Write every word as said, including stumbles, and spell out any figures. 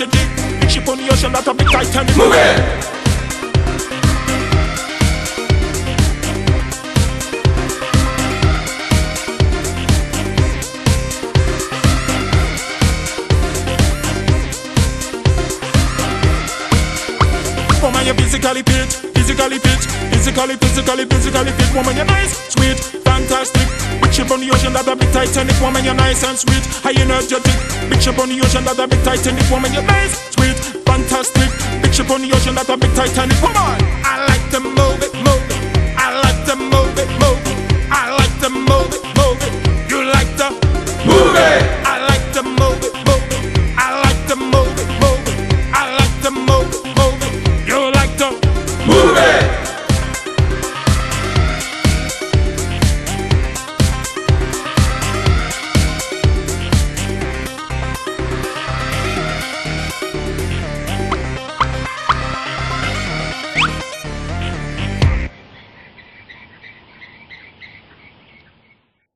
energetic. Big ship on the ocean, that a big Titanic. Move it! Woman, you physically fit, physically fit, physically, physically, physically fit. Woman, you're nice, sweet, fantastic. Big ship on the ocean, that a big Titanic. Woman, you're nice and sweet, high energetic. Big ship on the ocean, that a big Titanic. Woman, you're nice, sweet, fantastic. Big ship on the ocean, that a big Titanic. Woman, I like to move it, move